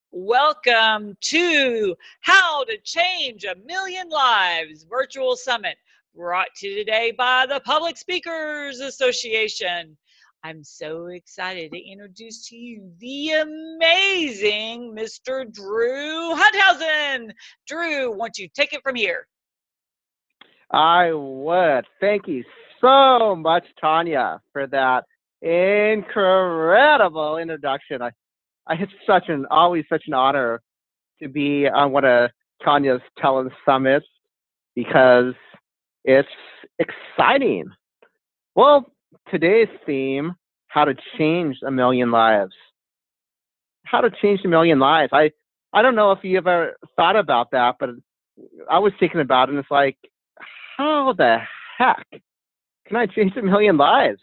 Welcome to How to Change a Million Lives Virtual Summit, brought to you today by the Public Speakers Association. I'm so excited to introduce to you the amazing Mr. Drew Hunthausen. Drew, why don't you take it from here? I would. Thank you so much, Tanya, for that incredible introduction. It's always such an honor to be on one of Tanya's talent summits because it's exciting. Well, today's theme, how to change a million lives. How to change a million lives. I don't know if you ever thought about that, but I was thinking about it and it's like, how the heck can I change a million lives?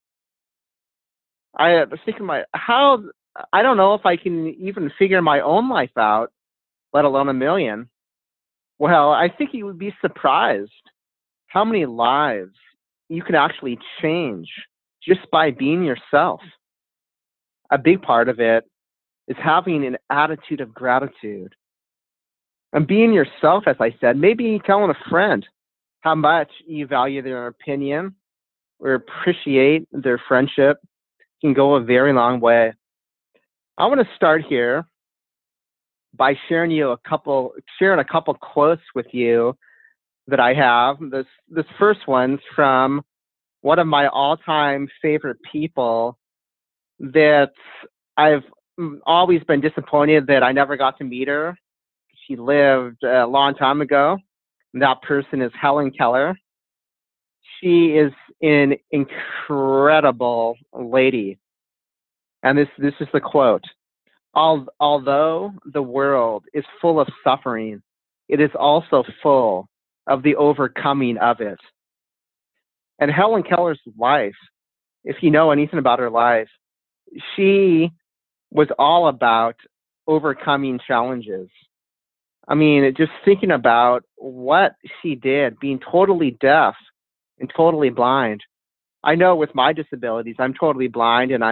I was thinking I don't know if I can even figure my own life out, let alone a million. Well, I think you would be surprised how many lives you can actually change just by being yourself. A big part of it is having an attitude of gratitude and being yourself, as I said, maybe telling a friend how much you value their opinion or appreciate their friendship can go a very long way. I want to start here by sharing a couple quotes with you that I have. This first one's from one of my all-time favorite people that I've always been disappointed that I never got to meet her. She lived a long time ago. And that person is Helen Keller. She is an incredible lady. And this is the quote. Although the world is full of suffering, it is also full of the overcoming of it. And Helen Keller's life, if you know anything about her life, she was all about overcoming challenges. I mean, just thinking about what she did, being totally deaf and totally blind. I know with my disabilities, I'm totally blind and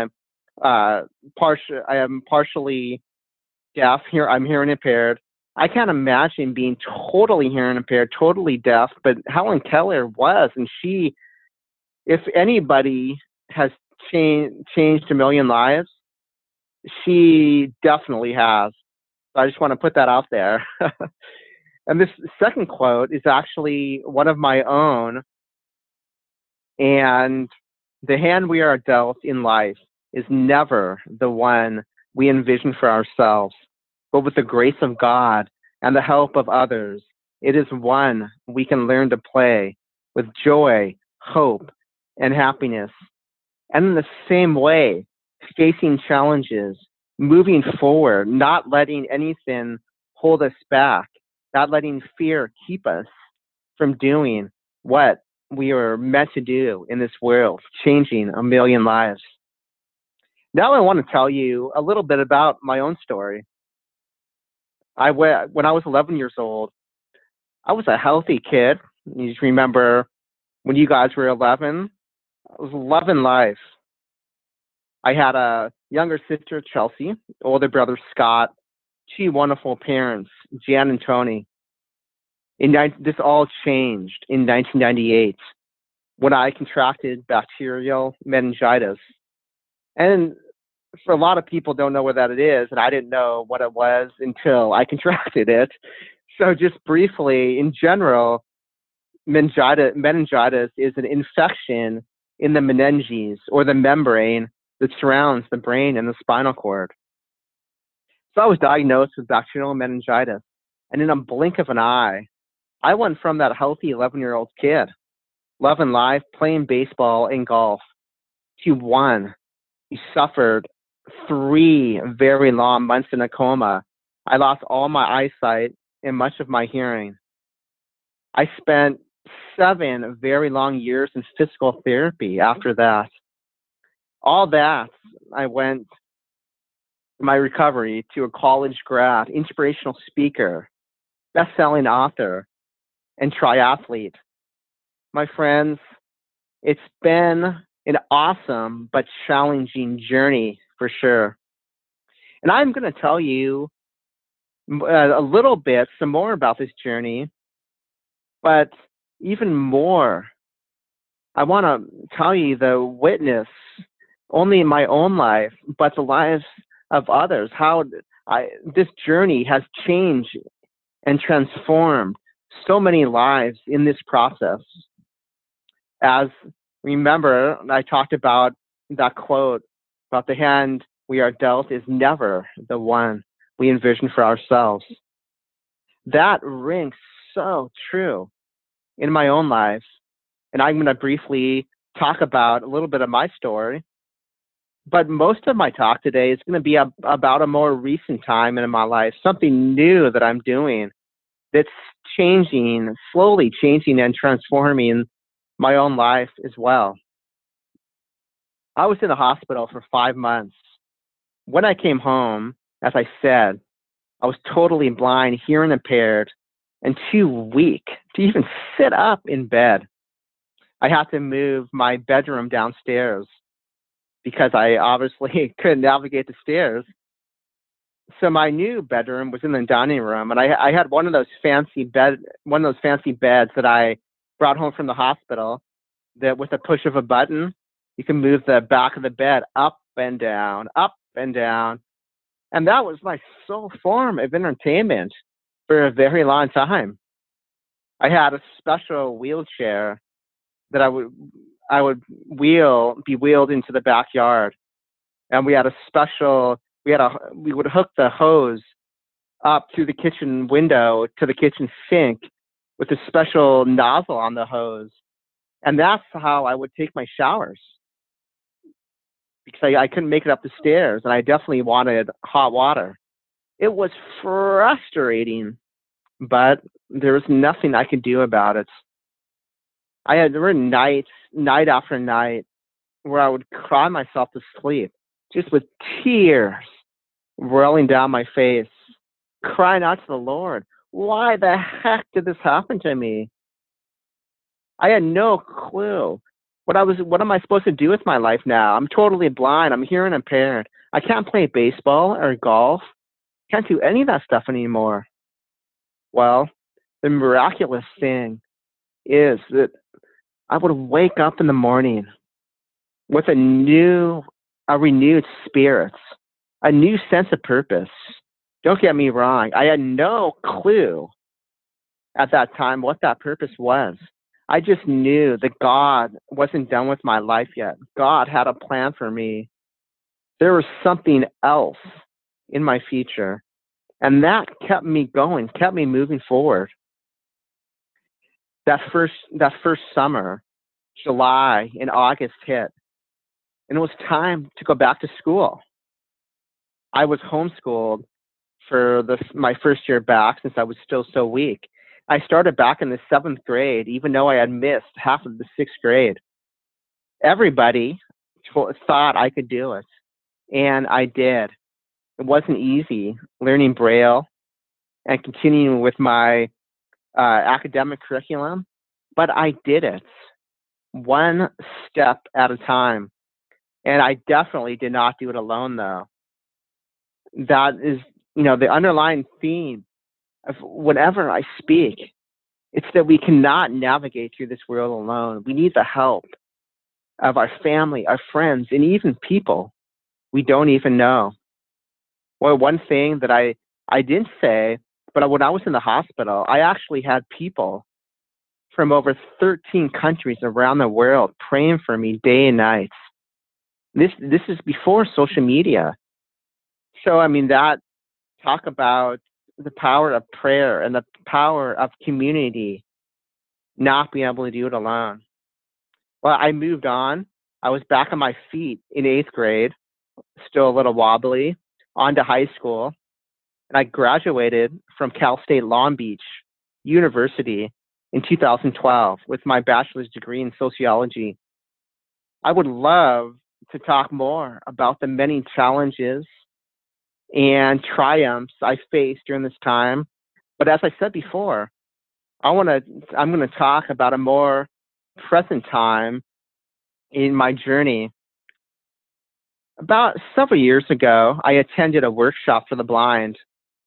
I am partially deaf. Here, I'm hearing impaired. I can't imagine being totally hearing impaired, totally deaf. But Helen Keller was, and she, if anybody has changed a million lives, she definitely has. So I just want to put that out there. And this second quote is actually one of my own. And the hand we are dealt in life is never the one we envision for ourselves, but with the grace of God and the help of others, it is one we can learn to play with joy, hope, and happiness. And in the same way, facing challenges, moving forward, not letting anything hold us back, not letting fear keep us from doing what we are meant to do in this world, changing a million lives. Now I want to tell you a little bit about my own story. When I was 11 years old, I was a healthy kid. You just remember when you guys were 11, I was loving life. I had a younger sister, Chelsea, older brother, Scott, two wonderful parents, Jan and Tony. This all changed in 1998 when I contracted bacterial meningitis. And for a lot of people don't know what that it is, and I didn't know what it was until I contracted it. So just briefly, in general, meningitis is an infection in the meninges or the membrane that surrounds the brain and the spinal cord. So I was diagnosed with bacterial meningitis, and in a blink of an eye, I went from that healthy 11-year-old kid, loving life, playing baseball and golf, to one who suffered 3 very long months in a coma. I lost all my eyesight and much of my hearing. I spent 7 very long years in physical therapy after that. All that, I went my recovery to a college grad, inspirational speaker, best-selling author, and triathlete. My friends, it's been an awesome but challenging journey for sure. And I'm going to tell you a little bit, some more about this journey, but even more, I want to tell you the witness, only in my own life, but the lives of others, how this journey has changed and transformed so many lives in this process. As remember, I talked about that quote about the hand we are dealt is never the one we envision for ourselves. That rings so true in my own life. And I'm going to briefly talk about a little bit of my story. But most of my talk today is going to be about a more recent time in my life, something new that I'm doing that's changing, slowly changing and transforming my own life as well. I was in the hospital for 5 months. When I came home, as I said, I was totally blind, hearing impaired, and too weak to even sit up in bed. I had to move my bedroom downstairs because I obviously couldn't navigate the stairs. So my new bedroom was in the dining room, and I had one of those fancy beds that I brought home from the hospital. That with a push of a button, you can move the back of the bed up and down, and that was my sole form of entertainment for a very long time. I had a special wheelchair that I would be wheeled into the backyard, and we would hook the hose up through the kitchen window to the kitchen sink with a special nozzle on the hose. And that's how I would take my showers because I couldn't make it up the stairs and I definitely wanted hot water. It was frustrating, but there was nothing I could do about it. There were nights, night after night, where I would cry myself to sleep just with tears rolling down my face, crying out to the Lord, why the heck did this happen to me? I had no clue. What am I supposed to do with my life now? I'm totally blind. I'm hearing impaired. I can't play baseball or golf. Can't do any of that stuff anymore. Well, the miraculous thing is that I would wake up in the morning with a renewed spirit, a new sense of purpose. Don't get me wrong. I had no clue at that time what that purpose was. I just knew that God wasn't done with my life yet. God had a plan for me. There was something else in my future. And that kept me going, kept me moving forward. That first summer, July and August hit, and it was time to go back to school. I was homeschooled for my first year back since I was still so weak. I started back in the 7th grade, even though I had missed half of the 6th grade. Everybody thought I could do it, and I did. It wasn't easy learning Braille and continuing with my academic curriculum, but I did it one step at a time. And I definitely did not do it alone, though. That is, the underlying theme of whenever I speak. It's that we cannot navigate through this world alone. We need the help of our family, our friends, and even people we don't even know. Well, one thing that I didn't say, but when I was in the hospital, I actually had people from over 13 countries around the world praying for me day and night. This is before social media. So I mean that talk about the power of prayer and the power of community, not being able to do it alone. Well, I moved on. I was back on my feet in 8th grade, still a little wobbly, on to high school, and I graduated from Cal State Long Beach University in 2012 with my bachelor's degree in sociology. I would love to talk more about the many challenges and triumphs I faced during this time. But as I said before, I'm going to talk about a more present time in my journey. About several years ago, I attended a workshop for the blind.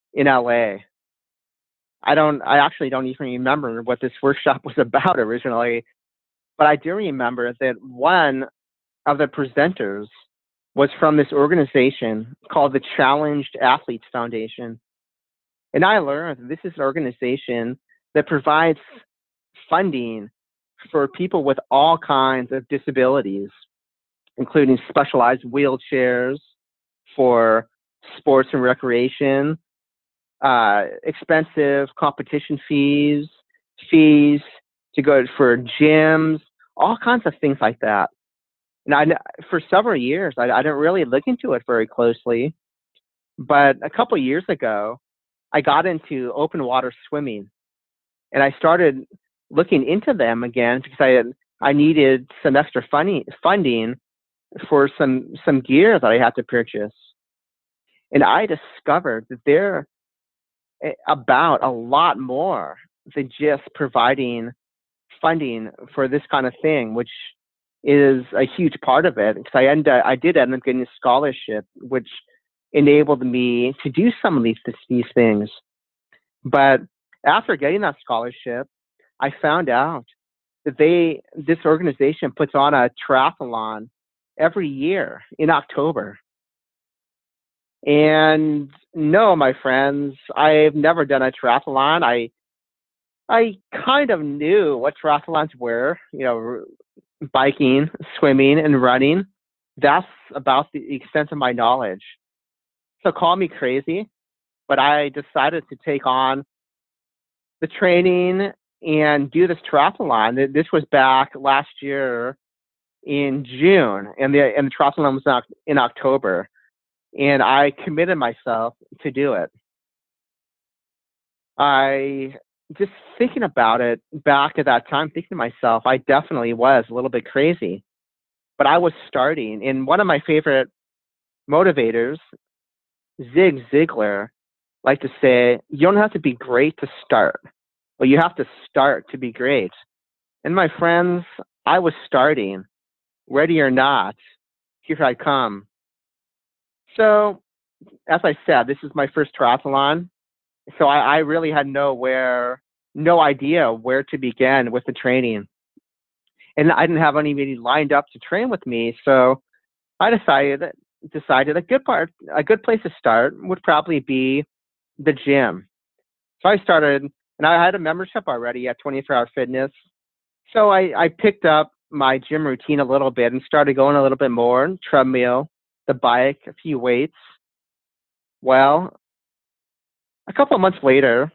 in LA. I actually don't even remember what this workshop was about originally, but I do remember that one of the presenters was from this organization called the Challenged Athletes Foundation. And I learned that this is an organization that provides funding for people with all kinds of disabilities, including specialized wheelchairs for sports and recreation, expensive competition fees, fees to go for gyms, all kinds of things like that. And for several years, I didn't really look into it very closely. But a couple of years ago, I got into open water swimming, and I started looking into them again because I needed some extra funding for some gear that I had to purchase. And I discovered that they're about a lot more than just providing funding for this kind of thing, which is a huge part of it. Because I did end up getting a scholarship, which enabled me to do some of these things. But after getting that scholarship, I found out that this organization puts on a triathlon every year in October. And no, my friends, I've never done a triathlon. I kind of knew what triathlons were, biking, swimming, and running. That's about the extent of my knowledge. So call me crazy, but I decided to take on the training and do this triathlon. This was back last year in June, and the triathlon was in October, and I committed myself to do it. I just thinking about it back at that time, thinking to myself, I definitely was a little bit crazy, but I was starting. And one of my favorite motivators, Zig Ziglar, liked to say, you don't have to be great to start, but you have to start to be great. And my friends, I was starting, ready or not, here I come. So, as I said, this is my first triathlon. So I really had no idea where to begin with the training. And I didn't have anybody lined up to train with me. So I decided a good place to start would probably be the gym. So I started, and I had a membership already at 24 Hour Fitness. So I picked up my gym routine a little bit and started going a little bit more, treadmill, the bike, a few weights. Well, a couple of months later,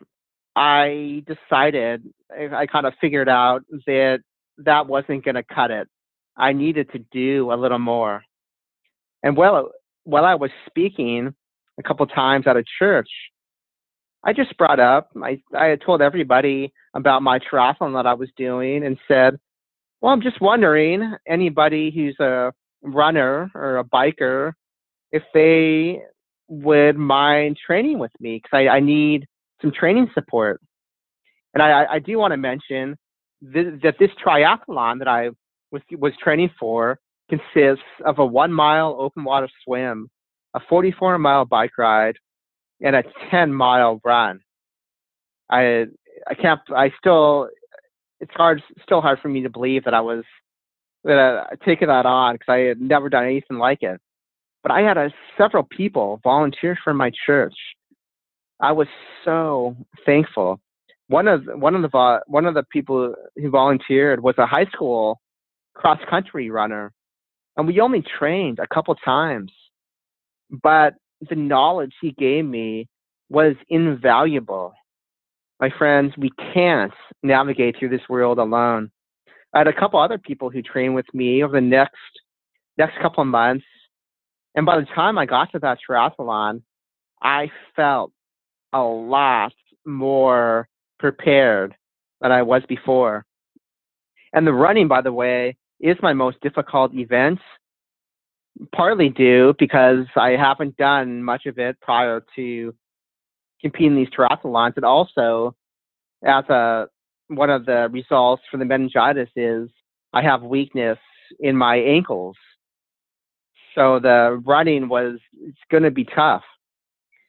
I kind of figured out that that wasn't going to cut it. I needed to do a little more. And while I was speaking a couple times at a church, I just brought up, I had told everybody about my triathlon that I was doing and said, well, I'm just wondering, anybody who's a runner or a biker, if they would mind training with me, because I need some training support. And I do want to mention that this triathlon that I was training for consists of a 1 mile open water swim, a 44-mile bike ride, and a 10-mile run. I I can't I still it's still hard for me to believe that I taken that on because I had never done anything like it. But I had several people volunteer for my church. I was so thankful. One of the people who volunteered was a high school cross country runner, and we only trained a couple times, but the knowledge he gave me was invaluable. My friends, we can't navigate through this world alone. I had a couple other people who trained with me over the next couple of months, and by the time I got to that triathlon, I felt a lot more prepared than I was before. And the running, by the way, is my most difficult event, partly due because I haven't done much of it prior to competing in these triathlons. And also, as one of the results for the meningitis is I have weakness in my ankles. So the running it's going to be tough.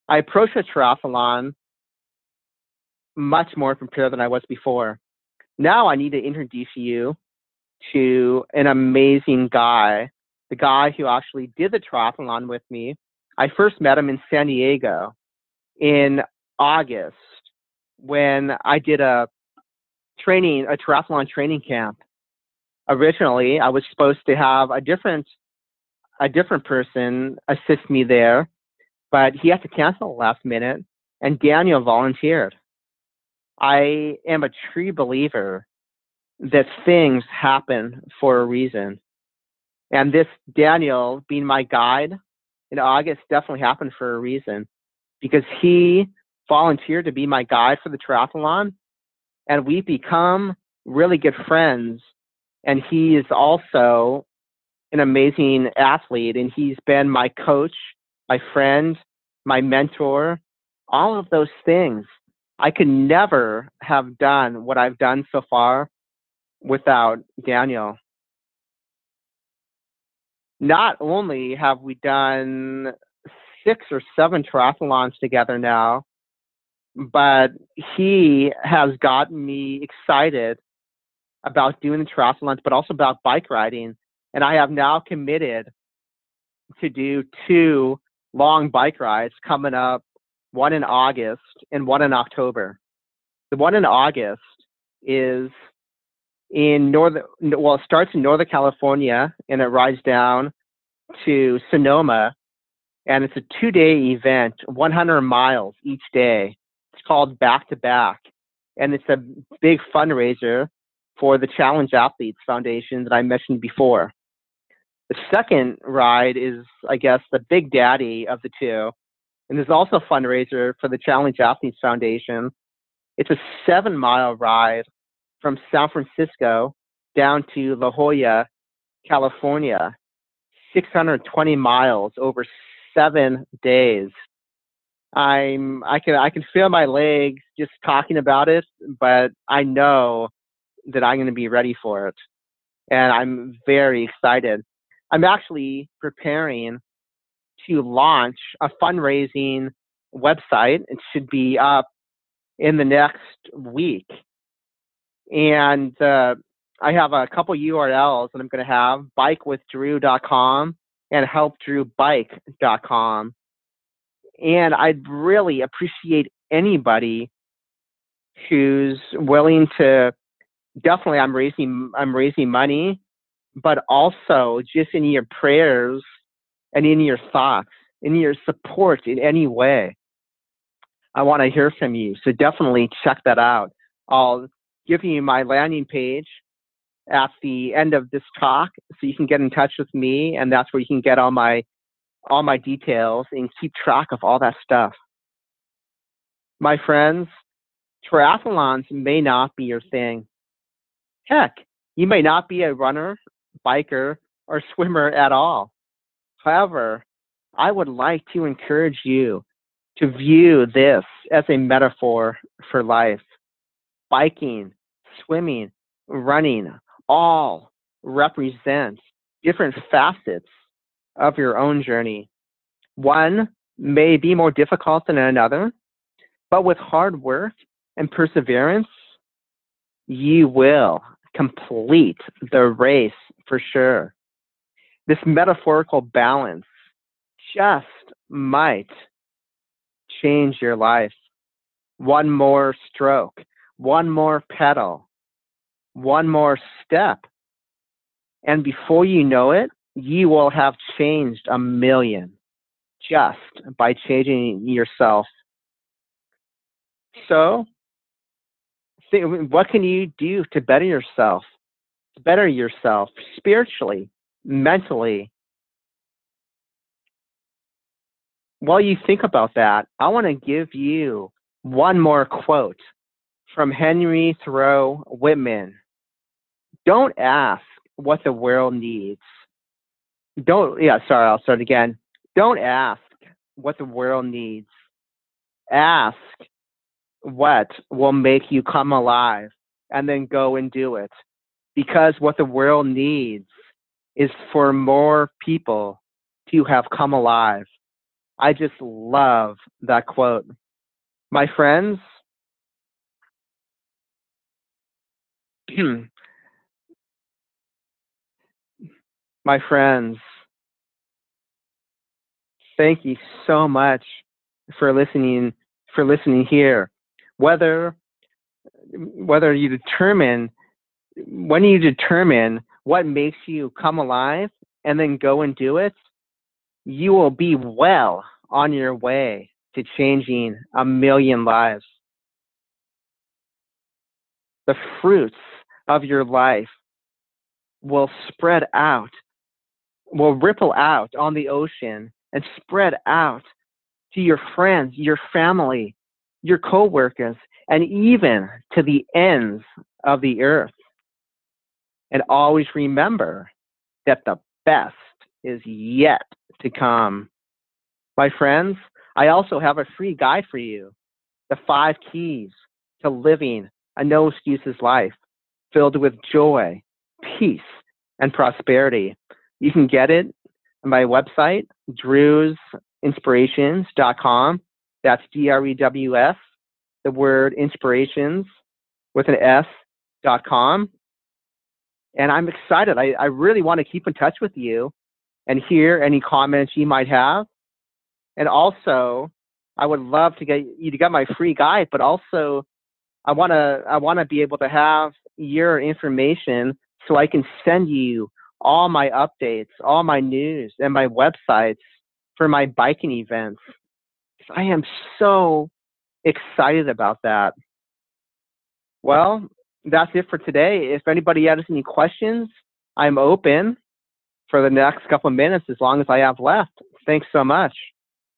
I approached the triathlon much more prepared than I was before. Now I need to introduce you to an amazing guy, the guy who actually did the triathlon with me. I first met him in San Diego in August when I did a triathlon training camp. Originally, I was supposed to have a different person assist me there, but he had to cancel last minute, and Daniel volunteered. I am a true believer that things happen for a reason. And this Daniel being my guide in August definitely happened for a reason, because he volunteered to be my guide for the triathlon, and we've become really good friends. And he is also an amazing athlete, and he's been my coach, my friend, my mentor, all of those things. I could never have done what I've done so far without Daniel. Not only have we done 6 or 7 triathlons together now, but he has gotten me excited about doing the triathlons, but also about bike riding. And I have now committed to do 2 long bike rides coming up, one in August and one in October. The one in August is it starts in Northern California and it rides down to Sonoma, and it's a 2-day event, 100 miles each day. It's called Back to Back, and it's a big fundraiser for the Challenge Athletes Foundation that I mentioned before. The second ride is, I guess, the big daddy of the 2, and there's also a fundraiser for the Challenge Athletes Foundation. It's a 7-mile ride from San Francisco down to La Jolla, California, 620 miles over 7 days. I can feel my legs just talking about it, but I know that I'm going to be ready for it, and I'm very excited. I'm actually preparing to launch a fundraising website. It should be up in the next week, and I have a couple URLs that I'm going to have: bikewithdrew.com and helpdrewbike.com. And I'd really appreciate anybody who's willing to. Definitely, I'm raising money, but also just in your prayers and in your thoughts, in your support in any way. I want to hear from you. So definitely check that out. I'll give you my landing page at the end of this talk so you can get in touch with me, and that's where you can get all my details and keep track of all that stuff. My friends, triathlons may not be your thing. Heck, you may not be a runner, biker, or swimmer at all. However, I would like to encourage you to view this as a metaphor for life. Biking, swimming, running, all represent different facets of your own journey. One may be more difficult than another, but with hard work and perseverance, you will complete the race for sure. This metaphorical balance just might change your life. One more stroke, one more pedal, one more step, and before you know it, you will have changed a million just by changing yourself. So, what can you do to better yourself? Better yourself spiritually, mentally. While you think about that, I want to give you one more quote from Henry Thoreau Whitman. Don't ask what the world needs. I'll start again. Don't ask what the world needs. Ask what will make you come alive, and then go and do it. Because what the world needs is for more people to have come alive. I just love that quote. My friends, my friends, thank you so much for listening here. Whether whether you determine when you determine what makes you come alive and then go and do it, you will be well on your way to changing a million lives. The fruits of your life will spread out, will ripple out on the ocean and spread out to your friends, your family, your coworkers, and even to the ends of the earth. And always remember that the best is yet to come. My friends, I also have a free guide for you, the 5 keys to living a no excuses life filled with joy, peace, and prosperity. You can get it on my website, drewsinspirations.com. That's DREWS, the word inspirations with an S.com. And I'm excited. I really want to keep in touch with you and hear any comments you might have. And also, I would love to get you to get my free guide, but also I want to be able to have your information so I can send you all my updates, all my news, and my websites for my biking events. I am so excited about that. Well, that's it for today. If anybody has any questions, I'm open for the next couple of minutes as long as I have left. Thanks so much.